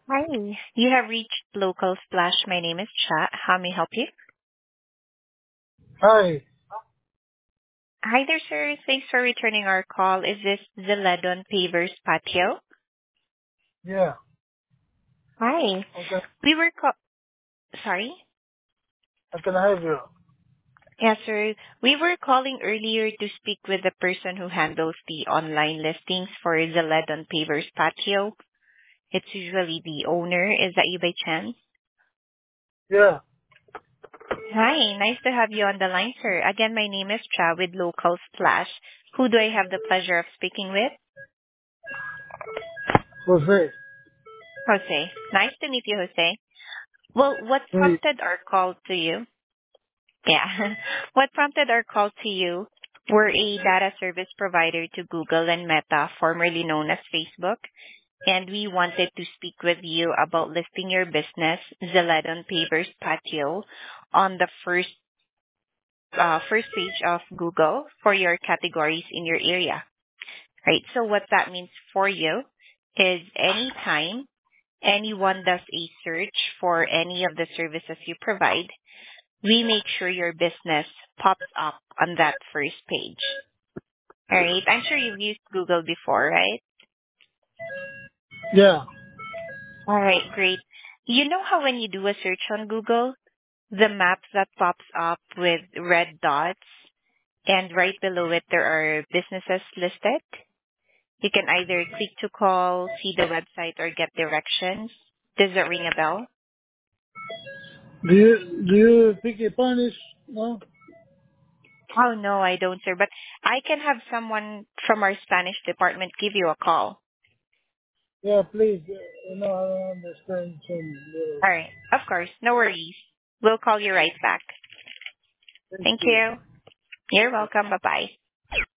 Hi, you have reached Local Splash. My name is Cha. How may I help you? Hi. Hi there, sir. Thanks for returning our call. Is this Zeledon Pavers Patio? Yeah. Hi. Okay. We were sorry? How can I help you? Yes, sir. We were calling earlier to speak with the person who handles the online listings for Zeledon Pavers Patio. It's usually the owner. Is that you by chance? Yeah. Hi, nice to have you on the line, sir. Again, my name is Cha with Local Splash. Who do I have the pleasure of speaking with? Jose. Jose. Nice to meet you, Jose. Well, what Hey. prompted our call to you? Yeah. What prompted our call to you? We're a data service provider to Google and Meta, formerly known as Facebook, and we wanted to speak with you about listing your business, Zeledon Pavers Patio, on the first page of Google for your categories in your area. Right. So what that means for you is anytime anyone does a search for any of the services you provide, we make sure your business pops up on that first page. All right. I'm sure you've used Google before, right? Yeah. All right. Great. You know how when you do a search on Google, the map that pops up with red dots and right below it, there are businesses listed? You can either click to call, see the website, or get directions. Does that ring a bell? Do you speak Spanish? No? Oh, no, I don't, sir. But I can have someone from our Spanish department give you a call. Yeah, please. I don't understand some little. All right. Of course. No worries. We'll call you right back. Thank Thank you. you. You're welcome. Bye-bye.